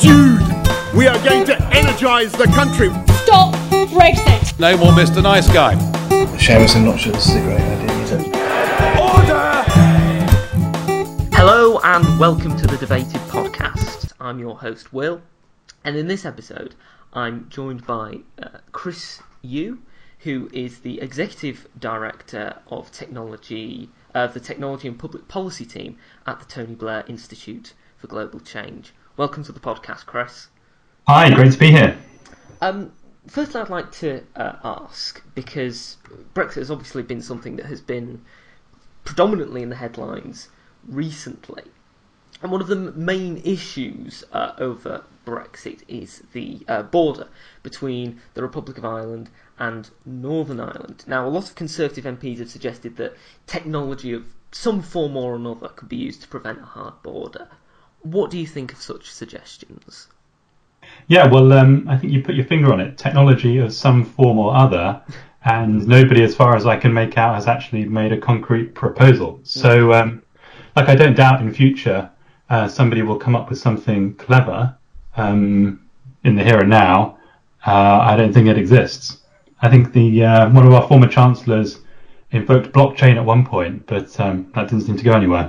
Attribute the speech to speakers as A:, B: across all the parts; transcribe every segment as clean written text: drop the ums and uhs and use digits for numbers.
A: Dude, we are going to energise the country.
B: Stop Brexit.
C: No more Mr. Nice Guy.
D: Seamus, I'm not sure this is a great idea either.
A: Order!
E: Hello and welcome to the Debated Podcast. I'm your host Will, and in this episode I'm joined by Chris Yu, who is the Executive Director of Technology of the Technology and Public Policy team at the Tony Blair Institute for Global Change. Welcome to the podcast, Chris.
F: Hi, great to be here.
E: Firstly, I'd like to ask, because Brexit has obviously been something that has been predominantly in the headlines recently, and one of the main issues over Brexit is the border between the Republic of Ireland and Northern Ireland. Now, a lot of Conservative MPs have suggested that technology of some form or another could be used to prevent a hard border. What do you think of such suggestions?
F: Yeah, well, I think you put your finger on it. Technology of some form or other, and nobody, as far as I can make out, has actually made a concrete proposal. So, I don't doubt in future somebody will come up with something clever in the here and now. I don't think it exists. I think the one of our former chancellors invoked blockchain at one point, but that didn't seem to go anywhere.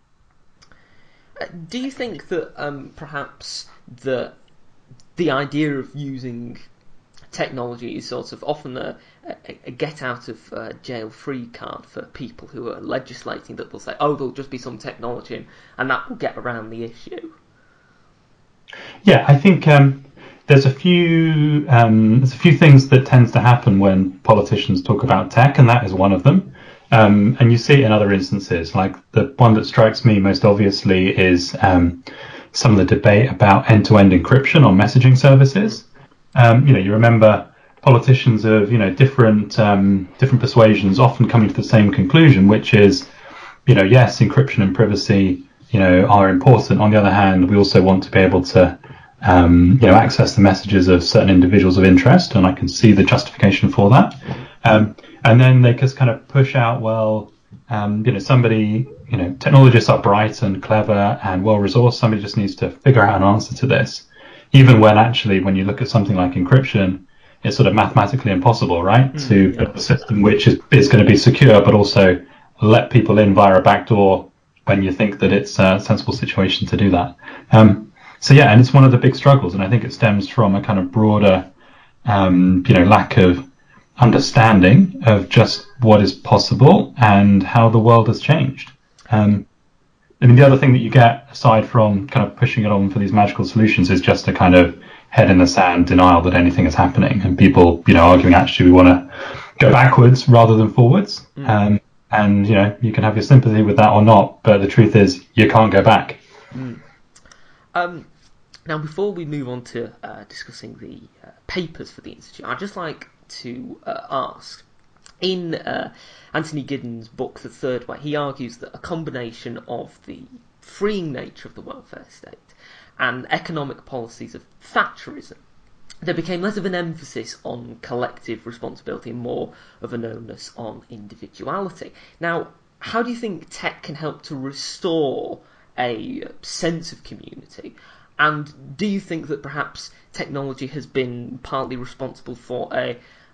E: Do you think that perhaps the idea of using technology is sort of often a get out of jail free card for people who are legislating, that they'll say, oh, there'll just be some technology and that will get around the issue?
F: Yeah, I think there's a few things that tends to happen when politicians talk about tech, and that is one of them. And you see it in other instances. Like the one that strikes me most obviously is some of the debate about end-to-end encryption on messaging services. You remember politicians of different persuasions often coming to the same conclusion, which is, yes, encryption and privacy are important. On the other hand, we also want to be able to access the messages of certain individuals of interest, and I can see the justification for that. And then they just kind of push out, technologists are bright and clever and well-resourced. Somebody just needs to figure out an answer to this. Even when actually, when you look at something like encryption, it's sort of mathematically impossible, right? To build a system which is going to be secure, but also let people in via a backdoor when you think that it's a sensible situation to do that. And it's one of the big struggles, and I think it stems from a kind of broader, lack of understanding of just what is possible and how the world has changed. The other thing that you get, aside from kind of pushing it on for these magical solutions, is just a kind of head in the sand denial that anything is happening, and people, arguing actually we want to go backwards rather than forwards. You can have your sympathy with that or not, but the truth is you can't go back.
E: Now, before we move on to discussing the papers for the Institute, I'd just like to ask, in Anthony Giddens' book The Third Way, he argues that a combination of the freeing nature of the welfare state and economic policies of Thatcherism, there became less of an emphasis on collective responsibility and more of an onus on individuality. Now, how do you think tech can help to restore a sense of community? And do you think that perhaps technology has been partly responsible for a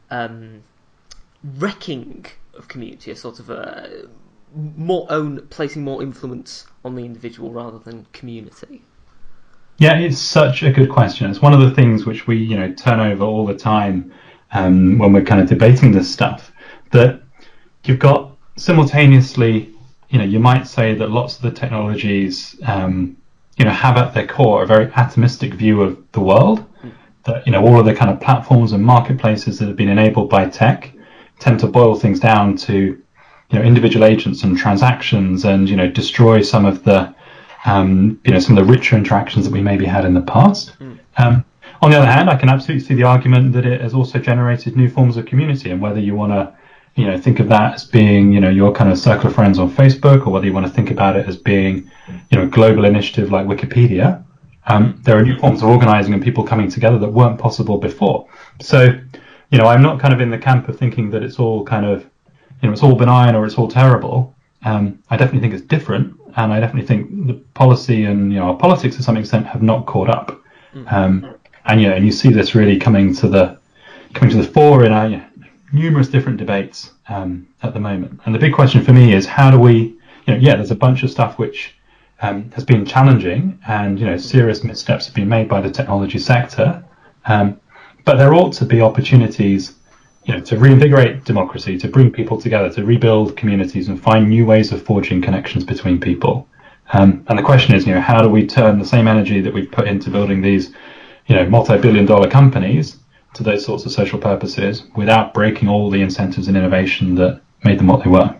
E: wrecking of community, a sort of placing more influence on the individual rather than community?
F: Yeah, it's such a good question. It's one of the things which we turn over all the time when we're kind of debating this stuff. That you've got simultaneously, you might say that lots of the technologies have at their core a very atomistic view of the world. That all of the kind of platforms and marketplaces that have been enabled by tech tend to boil things down to individual agents and transactions, and destroy some of the some of the richer interactions that we maybe had in the past. On the other hand, I can absolutely see the argument that it has also generated new forms of community, and whether you want to think of that as being your kind of circle of friends on Facebook, or whether you want to think about it as being a global initiative like Wikipedia. There are new forms of organising and people coming together that weren't possible before. So, I'm not kind of in the camp of thinking that it's all kind of, it's all benign or it's all terrible. I definitely think it's different, and I definitely think the policy and our politics to some extent have not caught up. And and you see this really coming to the fore in numerous different debates at the moment. And the big question for me is, how do we, there's a bunch of stuff which has been challenging, and serious missteps have been made by the technology sector, but there ought to be opportunities to reinvigorate democracy, to bring people together, to rebuild communities and find new ways of forging connections between people. And the question is, how do we turn the same energy that we've put into building these, multi-billion-dollar companies to those sorts of social purposes without breaking all the incentives and innovation that made them what they were?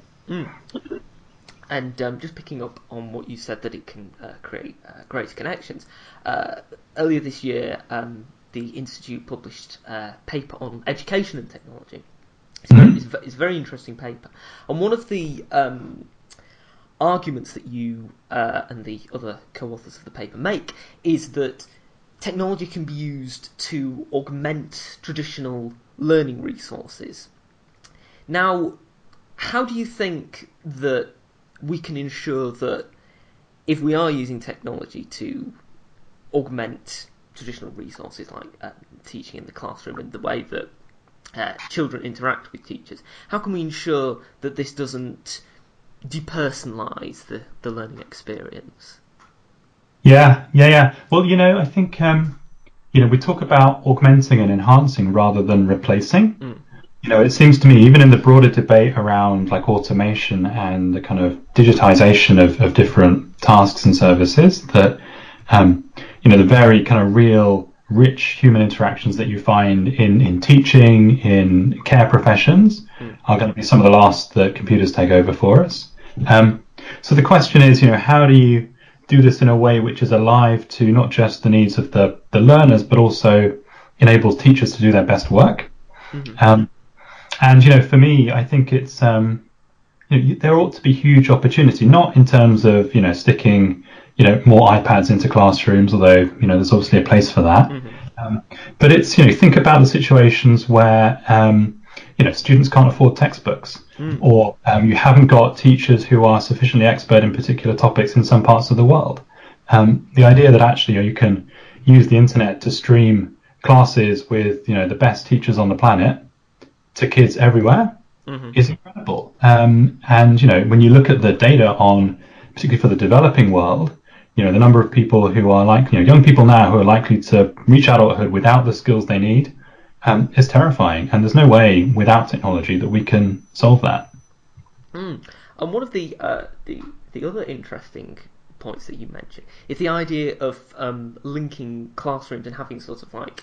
E: And just picking up on what you said, that it can create greater connections. Earlier this year, the Institute published a paper on education and technology. It's a very interesting paper. And one of the arguments that you and the other co-authors of the paper make is that technology can be used to augment traditional learning resources. Now, how do you think that we can ensure that if we are using technology to augment traditional resources like teaching in the classroom and the way that children interact with teachers, how can we ensure that this doesn't depersonalise the learning experience?
F: Yeah. Well, I think, we talk about augmenting and enhancing rather than replacing. It seems to me, even in the broader debate around like automation and the kind of digitization of different tasks and services, that, the very kind of real, rich human interactions that you find in teaching, in care professions, are going to be some of the last that computers take over for us. So the question is, how do you do this in a way which is alive to not just the needs of the learners, but also enables teachers to do their best work? And for me, I think it's there ought to be huge opportunity, not in terms of sticking more iPads into classrooms, although there's obviously a place for that. But it's think about the situations where students can't afford textbooks, or you haven't got teachers who are sufficiently expert in particular topics in some parts of the world. The idea that actually you can use the internet to stream classes with the best teachers on the planet to kids everywhere is incredible. And when you look at the data on, particularly for the developing world, the number of people who are young people now who are likely to reach adulthood without the skills they need is terrifying. And there's no way without technology that we can solve that.
E: And one of the other interesting points that you mentioned is the idea of linking classrooms and having sort of like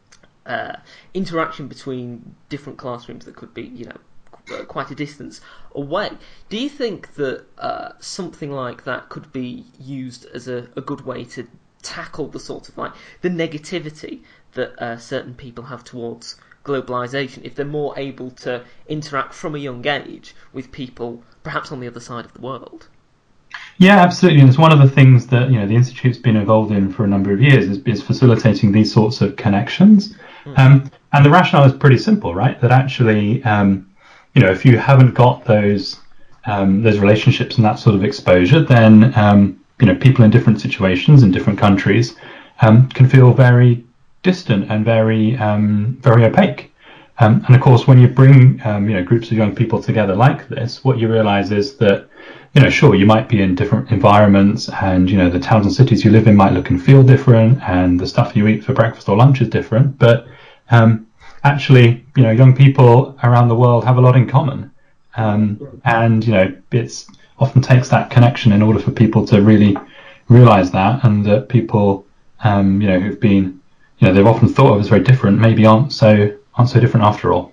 E: interaction between different classrooms that could be, quite a distance away. Do you think that something like that could be used as a good way to tackle the sort of like the negativity that certain people have towards globalization, if they're more able to interact from a young age with people perhaps on the other side of the world?
F: Yeah, absolutely. And it's one of the things that the Institute's been involved in for a number of years is facilitating these sorts of connections. And the rationale is pretty simple, right? That actually, if you haven't got those relationships and that sort of exposure, then people in different situations in different countries can feel very distant and very opaque. And of course, when you bring groups of young people together like this, what you realise is that sure, you might be in different environments, and the towns and cities you live in might look and feel different, and the stuff you eat for breakfast or lunch is different, but actually, young people around the world have a lot in common, and it's often takes that connection in order for people to really realise that, and that people who've been they've often thought of as very different maybe aren't so different after all.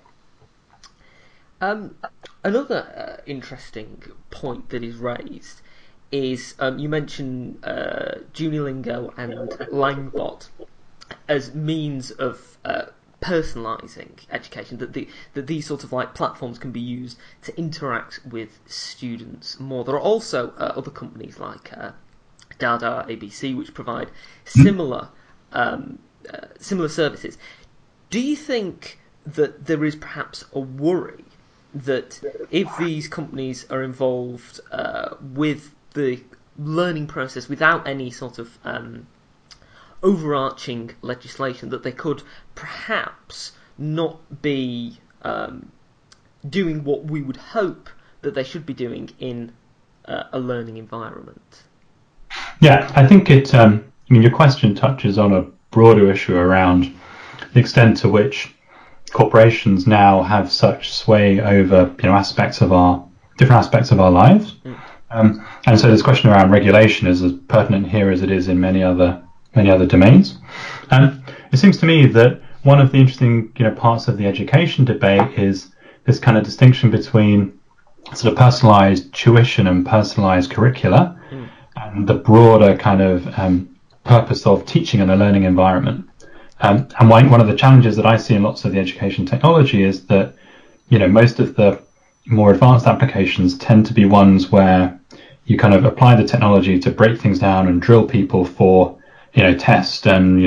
E: Another interesting point that is raised is you mentioned Junilingo and Langbot as means of personalising education, that these sort of like platforms can be used to interact with students more. There are also other companies like Dada, ABC, which provide similar services. Do you think that there is perhaps a worry that if these companies are involved with the learning process without any sort of overarching legislation, that they could perhaps not be doing what we would hope that they should be doing in a learning environment.
F: Yeah, I think your question touches on a broader issue around the extent to which corporations now have such sway over different aspects of our lives. And so this question around regulation is as pertinent here as it is in many other domains. It seems to me that one of the interesting parts of the education debate is this kind of distinction between sort of personalized tuition and personalized curricula, and the broader kind of purpose of teaching in a learning environment. And one of the challenges that I see in lots of the education technology is that most of the more advanced applications tend to be ones where you kind of apply the technology to break things down and drill people for test and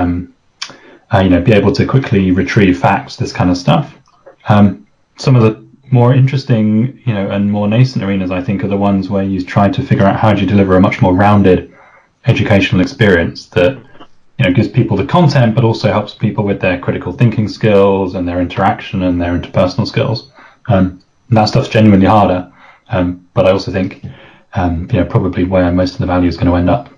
F: be able to quickly retrieve facts, this kind of stuff. Some of the more interesting and more nascent arenas, I think, are the ones where you try to figure out how do you deliver a much more rounded educational experience that gives people the content but also helps people with their critical thinking skills and their interaction and their interpersonal skills. And that stuff's genuinely harder, but I also think probably where most of the value is going to end up.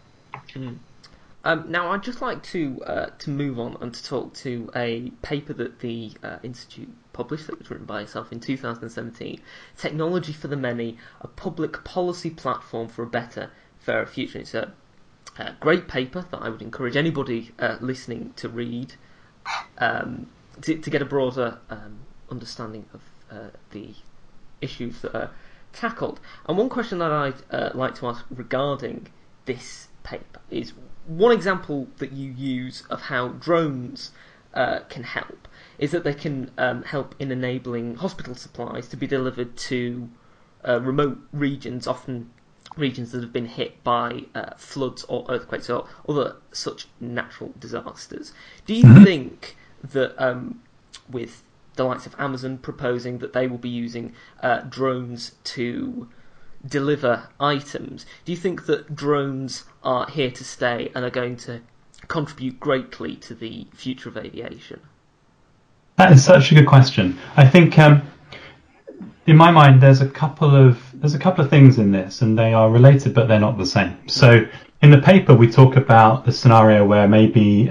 E: Now, I'd just like to move on and to talk to a paper that the Institute published that was written by itself in 2017, Technology for the Many, a Public Policy Platform for a Better, Fairer Future. It's a great paper that I would encourage anybody listening to read to get a broader understanding of the issues that are tackled. And one question that I'd like to ask regarding this paper is one example that you use of how drones can help is that they can help in enabling hospital supplies to be delivered to remote regions, often regions that have been hit by floods or earthquakes or other such natural disasters. Do you think that with the likes of Amazon proposing that they will be using drones to deliver items, do you think that drones are here to stay and are going to contribute greatly to the future of aviation?
F: That is such a good question. I think in my mind there's a couple of things in this, and they are related but they're not the same. So in the paper we talk about the scenario where maybe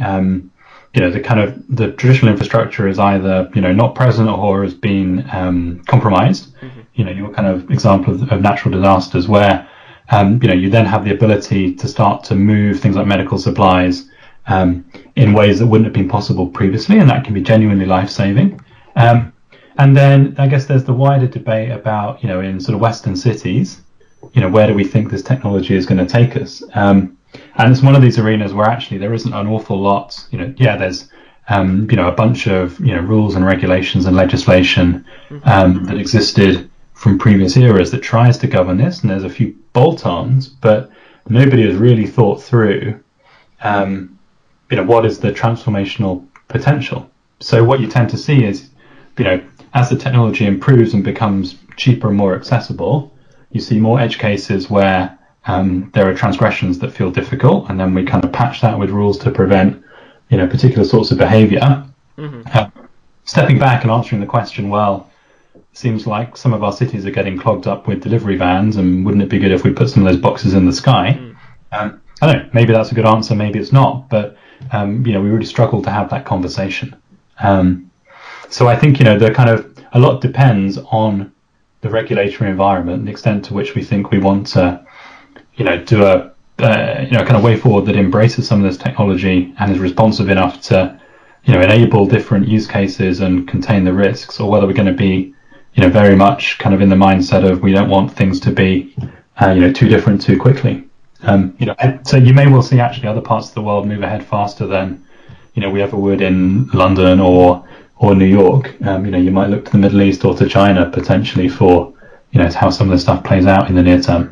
F: the traditional infrastructure is either not present or has been compromised. Your kind of example of natural disasters where you then have the ability to start to move things like medical supplies in ways that wouldn't have been possible previously, and that can be genuinely life-saving. And then I guess there's the wider debate about in sort of Western cities, where do we think this technology is going to take us? And it's one of these arenas where actually there isn't an awful lot. There's a bunch of rules and regulations and legislation that existed from previous eras that tries to govern this, and there's a few bolt-ons, but nobody has really thought through what is the transformational potential. So what you tend to see is as the technology improves and becomes cheaper and more accessible, you see more edge cases where there are transgressions that feel difficult, and then we kind of patch that with rules to prevent particular sorts of behavior. Stepping back and answering the question, well, it seems like some of our cities are getting clogged up with delivery vans, and wouldn't it be good if we put some of those boxes in the sky? I don't know, maybe that's a good answer, maybe it's not, but we really struggle to have that conversation. So I think the kind of a lot depends on the regulatory environment, the extent to which we think we want to do a kind of way forward that embraces some of this technology and is responsive enough to enable different use cases and contain the risks, or whether we're going to be very much kind of in the mindset of we don't want things to be too different too quickly. So you may well see actually other parts of the world move ahead faster than we ever would in London or New York. You might look to the Middle East or to China potentially for how some of this stuff plays out in the near term.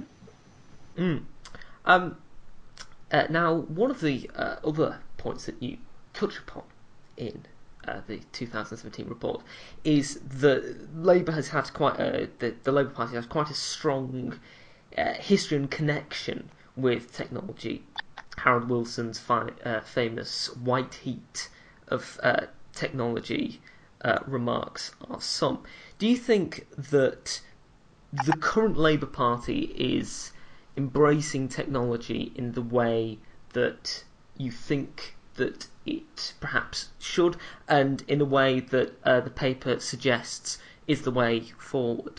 E: Now, one of the other points that you touch upon in the 2017 report is that Labour has had the Labour Party has quite a strong history and connection with technology, Harold Wilson's famous white heat of technology remarks are some. Do you think that the current Labour Party is embracing technology in the way that you think that it perhaps should, and in a way that the paper suggests is the way forward?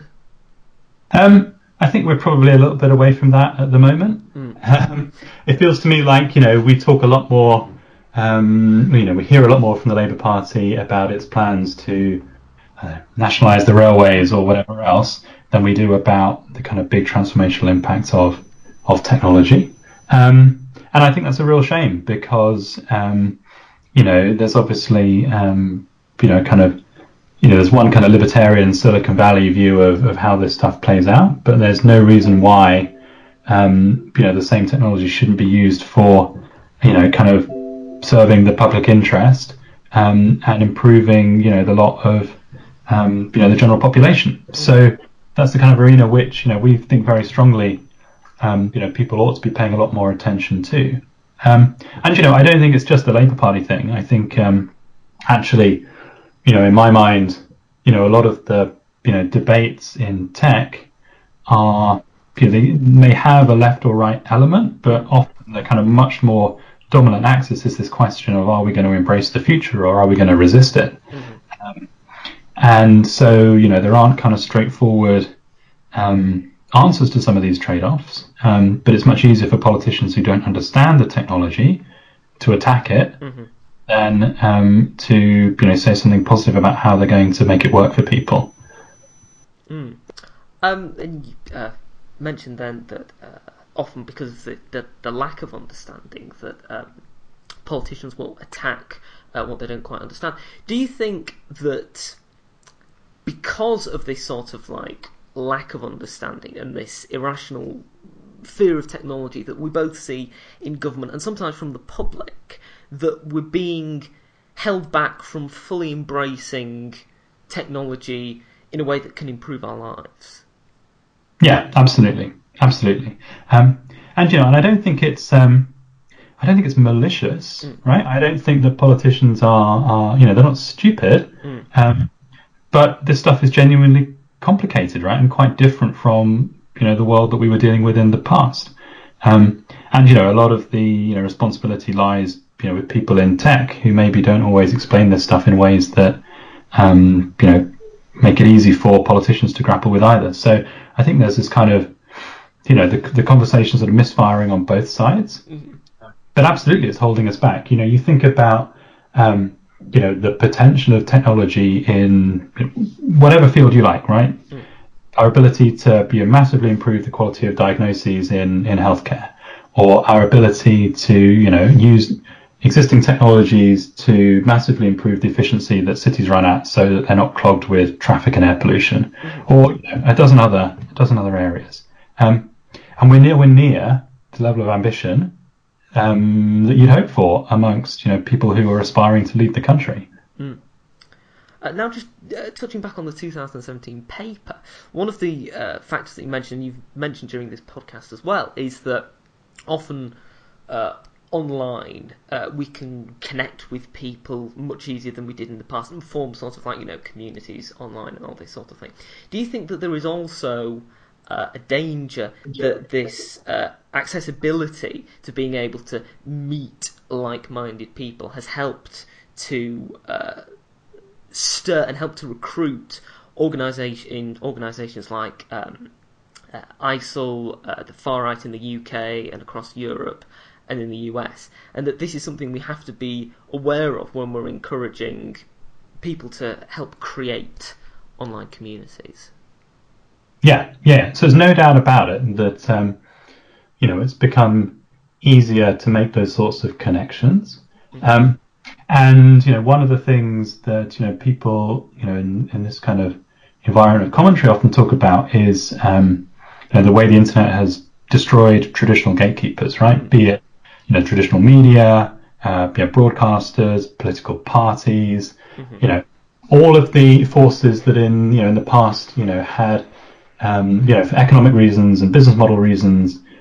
F: I think we're probably a little bit away from that at the moment. It feels to me like, we talk a lot more, we hear a lot more from the Labour Party about its plans to nationalise the railways or whatever else than we do about the kind of big transformational impacts of technology. And I think that's a real shame because, there's obviously, there's one kind of libertarian Silicon Valley view of how this stuff plays out, but there's no reason why, the same technology shouldn't be used for, kind of serving the public interest, and improving, the lot of, the general population. So that's the kind of arena which, we think very strongly, people ought to be paying a lot more attention to. And, I don't think it's just the Labour Party thing. I think, actually, in my mind, a lot of the, debates in tech are, they may have a left or right element, but often the kind of much more dominant axis is this question of, are we going to embrace the future or are we going to resist it? And so, there aren't kind of straightforward answers to some of these trade-offs, but it's much easier for politicians who don't understand the technology to attack it than to say something positive about how they're going to make it work for people.
E: And you mentioned then that often because of the lack of understanding that politicians will attack what they don't quite understand. Do you think that because of this sort of lack of understanding and this irrational fear of technology that we both see in government and sometimes from the public, that we're being held back from fully embracing technology in a way that can improve our lives?
F: Yeah, absolutely. And I don't think it's malicious, right? I don't think that politicians are they're not stupid, but this stuff is genuinely complicated, right, and quite different from the world that we were dealing with in the past. And a lot of the responsibility lies with people in tech who maybe don't always explain this stuff in ways that make it easy for politicians to grapple with either. So I think there's this kind of the conversations that are misfiring on both sides, but absolutely it's holding us back. You think about the potential of technology in whatever field you like, right? Our ability to massively improve the quality of diagnoses in healthcare, or our ability to use existing technologies to massively improve the efficiency that cities run at so that they're not clogged with traffic and air pollution, or a dozen other areas. And we're near the level of ambition that you'd hope for amongst people who are aspiring to lead the country.
E: Now, just touching back on the 2017 paper, one of the factors that you mentioned, and you've mentioned during this podcast as well, is that often online we can connect with people much easier than we did in the past and form sort of communities online and all this sort of thing. Do you think that there is also a danger that this accessibility to being able to meet like-minded people has helped to stir and help to recruit organisations like ISIL, the far right in the UK and across Europe and in the US, and that this is something we have to be aware of when we're encouraging people to help create online communities?
F: Yeah. So there's no doubt about it that it's become easier to make those sorts of connections. And one of the things that people in this kind of environment of commentary often talk about is the way the internet has destroyed traditional gatekeepers, right? Be it traditional media, broadcasters, political parties, all of the forces that in the past had for economic reasons and business model reasons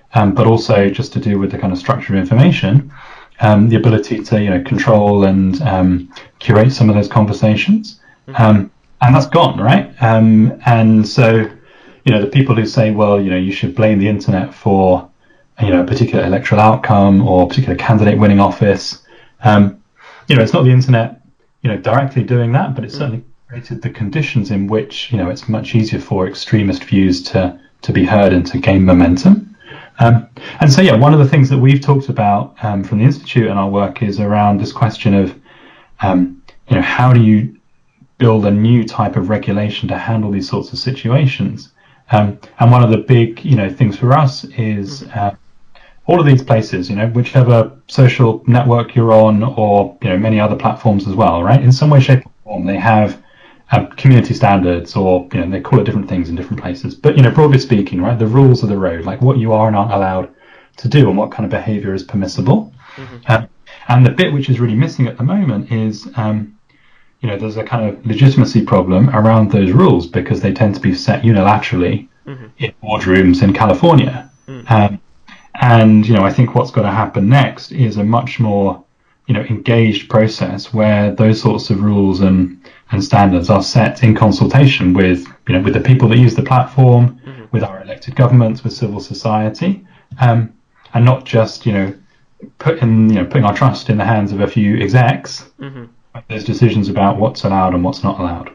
F: but also just to do with the kind of structure of information, the ability to control and curate some of those conversations, and that's gone, right? And so the people who say, well, you should blame the internet for a particular electoral outcome or a particular candidate winning office. It's not the internet directly doing that, but it certainly created the conditions in which it's much easier for extremist views to be heard and to gain momentum. And so one of the things that we've talked about from the Institute and our work is around this question of how do you build a new type of regulation to handle these sorts of situations. And one of the big things for us is all of these places, whichever social network you're on, or many other platforms as well, right? In some way, shape, or form, they have community standards, or they call it different things in different places. But broadly speaking, right, the rules of the road, like what you are and aren't allowed to do, and what kind of behaviour is permissible. And the bit which is really missing at the moment is, there's a kind of legitimacy problem around those rules because they tend to be set unilaterally in boardrooms in California. And I think what's got to happen next is a much more engaged process where those sorts of rules and standards are set in consultation with with the people that use the platform, with our elected governments, with civil society, and not just putting our trust in the hands of a few execs. There's decisions about what's allowed and what's not allowed.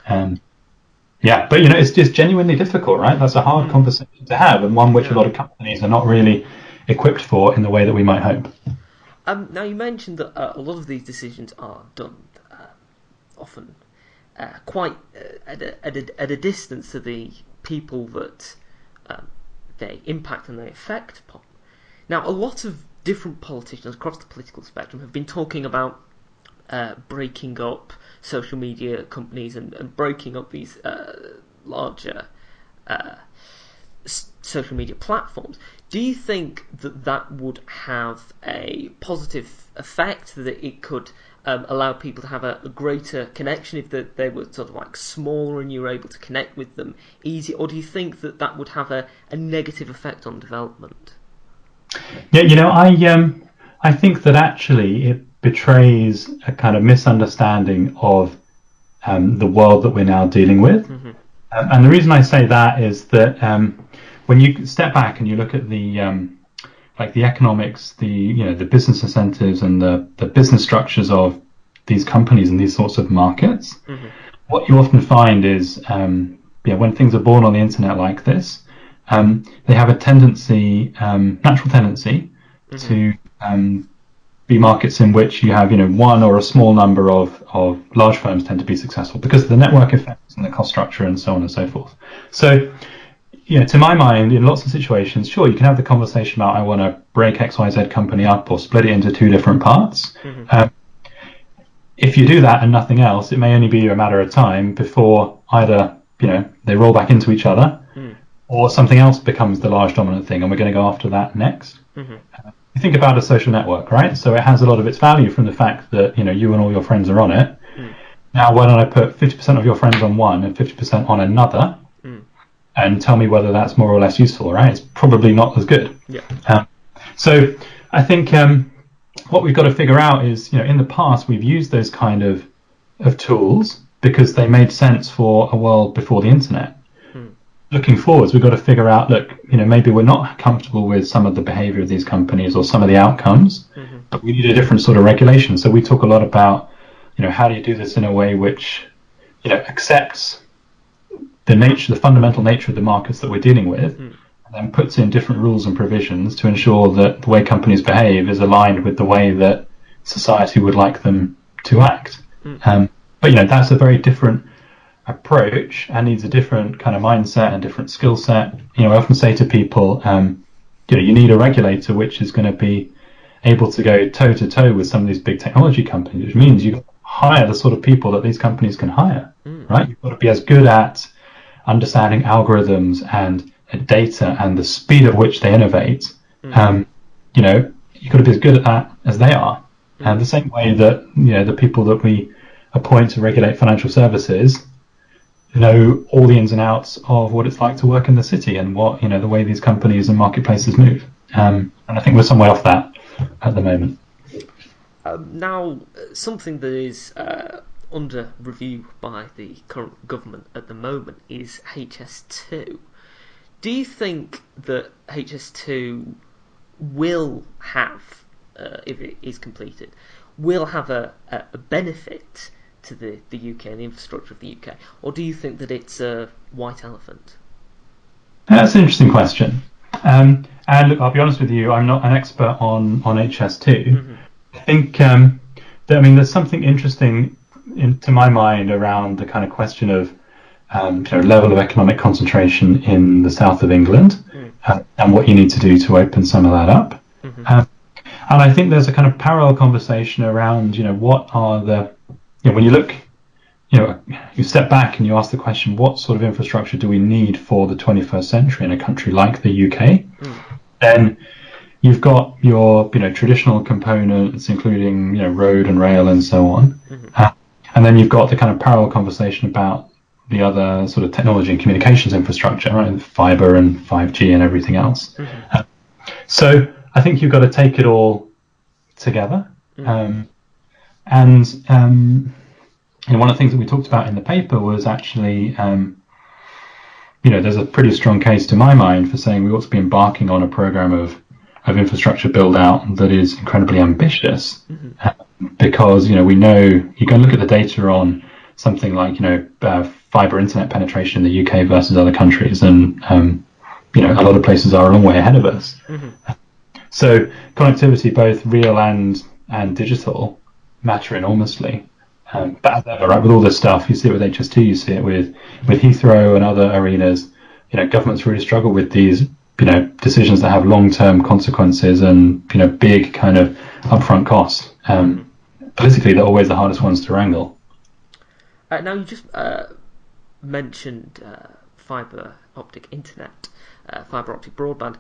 F: But it's just genuinely difficult, right? That's a hard conversation to have, and one which a lot of companies are not really equipped for in the way that we might hope.
E: Now, you mentioned that a lot of these decisions are done often quite at a distance to the people that they impact and they affect upon. Now, a lot of different politicians across the political spectrum have been talking about breaking up social media companies and breaking up these larger social media platforms. Do you think that would have a positive effect, that it could allow people to have a greater connection if they were sort of like smaller and you were able to connect with them easy, or do you think that would have a negative effect on development?
F: I think that actually it betrays a kind of misunderstanding of the world that we're now dealing with. And the reason I say that is that when you step back and you look at the economics, the business incentives and the business structures of these companies and these sorts of markets, what you often find is when things are born on the internet like this, they have a tendency, natural tendency, to be markets in which you have one or a small number of large firms tend to be successful because of the network effects and the cost structure and so on and so forth. So to my mind, in lots of situations, sure, you can have the conversation about I want to break XYZ company up or split it into two different parts. If you do that and nothing else, it may only be a matter of time before either they roll back into each other or something else becomes the large dominant thing, and we're going to go after that next. You think about a social network, right? So it has a lot of its value from the fact that you and all your friends are on it. Now, why don't I put 50% of your friends on one and 50% on another, and tell me whether that's more or less useful, right? It's probably not as good. So I think what we've got to figure out is, in the past we've used those kind of tools because they made sense for a world before the internet. Looking forwards, we've got to figure out, look, maybe we're not comfortable with some of the behavior of these companies or some of the outcomes, but we need a different sort of regulation. So we talk a lot about, how do you do this in a way which, accepts the fundamental nature of the markets that we're dealing with, and then puts in different rules and provisions to ensure that the way companies behave is aligned with the way that society would like them to act. But that's a very different approach and needs a different kind of mindset and different skill set. I often say to people, you need a regulator which is going to be able to go toe to toe with some of these big technology companies, which means you've got to hire the sort of people that these companies can hire, right? You've got to be as good at understanding algorithms and data and the speed at which they innovate. You've got to be as good at that as they are. And the same way that, the people that we appoint to regulate financial services, know all the ins and outs of what it's like to work in the city and what, the way these companies and marketplaces move. And I think we're some way off that at the moment.
E: Now, something that is under review by the current government at the moment is HS2. Do you think that HS2 will have, if it is completed, will have a benefit to the UK and the infrastructure of the UK, or do you think that it's a white elephant?
F: That's an interesting question. And look, I'll be honest with you, I'm not an expert on HS2. Mm-hmm. I think there's something interesting to my mind around the kind of question of level of economic concentration in the south of England and what you need to do to open some of that up. Mm-hmm. And I think there's a kind of parallel conversation around, what are the, when you look, you step back and you ask the question, what sort of infrastructure do we need for the 21st century in a country like the UK? Then you've got your, traditional components, including, road and rail and so on. Mm-hmm. And then you've got the kind of parallel conversation about the other sort of technology and communications infrastructure, right? Fiber and 5G and everything else. Mm-hmm. So I think you've got to take it all together. Mm-hmm. One of the things that we talked about in the paper was actually, there's a pretty strong case to my mind for saying we ought to be embarking on a program of infrastructure build out that is incredibly ambitious. Mm-hmm. Because, we know you can look at the data on something like, fiber internet penetration in the UK versus other countries. And, a lot of places are a long way ahead of us. Mm-hmm. So connectivity, both real and digital, matter enormously. But as ever, right, with all this stuff, you see it with HS2, you see it with Heathrow and other arenas. Governments really struggle with these, decisions that have long-term consequences and, big kind of upfront costs. Politically, they're always the hardest ones to wrangle.
E: Now, you just mentioned fibre optic internet, fibre optic broadband.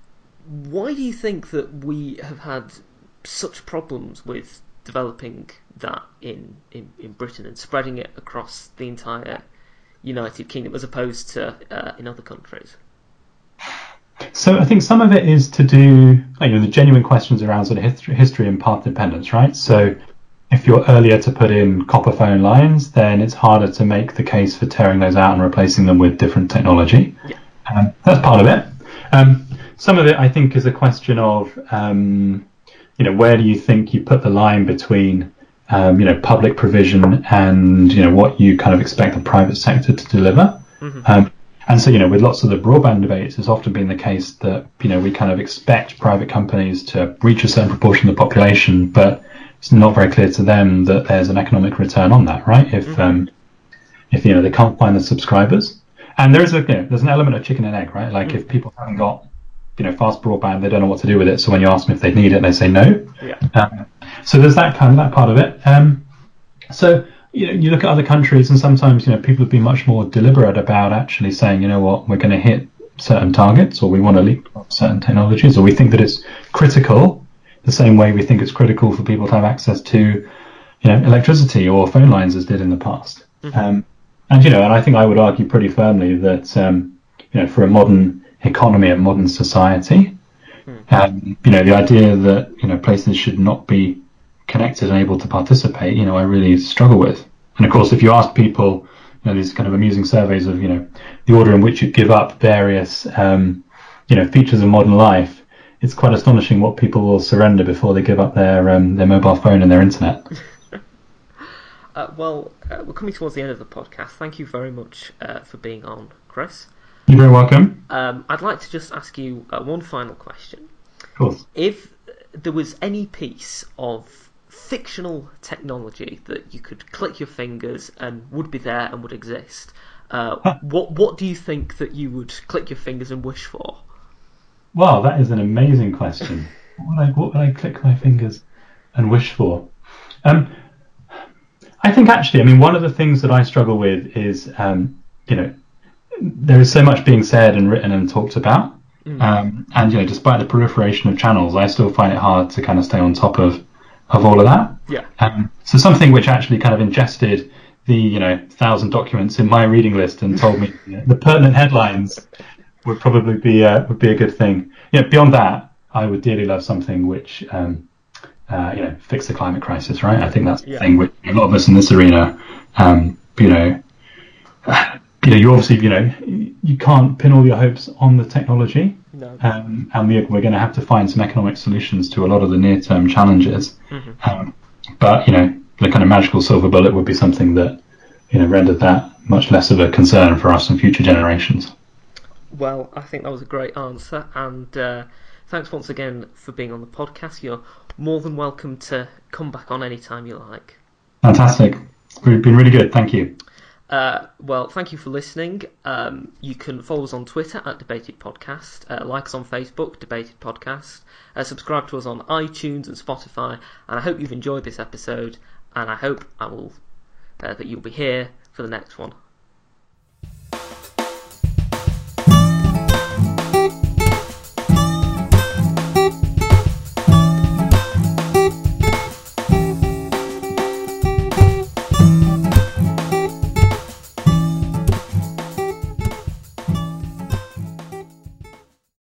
E: Why do you think that we have had such problems with developing that in Britain and spreading it across the entire United Kingdom as opposed to in other countries?
F: So I think some of it is to do, the genuine questions around sort of history and path dependence, right? So if you're earlier to put in copper phone lines, then it's harder to make the case for tearing those out and replacing them with different technology. Yeah. That's part of it. Some of it, I think, is a question of, where do you think you put the line between, public provision and, what you kind of expect the private sector to deliver. Mm-hmm. And so, with lots of the broadband debates, it's often been the case that, we kind of expect private companies to reach a certain proportion of the population, but it's not very clear to them that there's an economic return on that, right? If they can't find the subscribers. And there's an element of chicken and egg, right? Like if people haven't got, fast broadband, they don't know what to do with it. So when you ask them if they need it, they say no. Yeah. So there's that part of it. So you look at other countries, and sometimes people have been much more deliberate about actually saying, we're going to hit certain targets, or we want to leap certain technologies, or we think that it's critical, the same way we think it's critical for people to have access to, electricity or phone lines as did in the past. Mm-hmm. And I think I would argue pretty firmly that for a modern economy, a modern society, the idea that the places should not be connected and able to participate, I really struggle with. And of course, if you ask people, these kind of amusing surveys of, the order in which you give up various, features of modern life, it's quite astonishing what people will surrender before they give up their mobile phone and their internet.
E: We're coming towards the end of the podcast. Thank you very much for being on, Chris.
F: You're very welcome.
E: I'd like to just ask you one final question.
F: Of course.
E: If there was any piece of fictional technology that you could click your fingers and would be there and would exist, what do you think that you would click your fingers and wish for?
F: Wow, that is an amazing question. What would I click my fingers and wish for? I think actually, one of the things that I struggle with is, there is so much being said and written and talked about. And despite the proliferation of channels, I still find it hard to kind of stay on top of all of that.
E: Yeah.
F: So something which actually kind of ingested the 1,000 documents in my reading list and told me the pertinent headlines would probably be a good thing. Beyond that, I would dearly love something which fix the climate crisis, right? I think that's the thing with a lot of us in this arena. You obviously you can't pin all your hopes on the technology.
E: No.
F: And we're going to have to find some economic solutions to a lot of the near-term challenges.
E: Mm-hmm.
F: But the kind of magical silver bullet would be something that rendered that much less of a concern for us and future generations.
E: Well, I think that was a great answer, and thanks once again for being on the podcast. You're more than welcome to come back on any time you like.
F: Fantastic. It's been really good. Thank you.
E: Well, thank you for listening. You can follow us on Twitter at Debated Podcast, like us on Facebook, Debated Podcast, subscribe to us on iTunes and Spotify, and I hope you've enjoyed this episode, and I hope that you'll be here for the next one.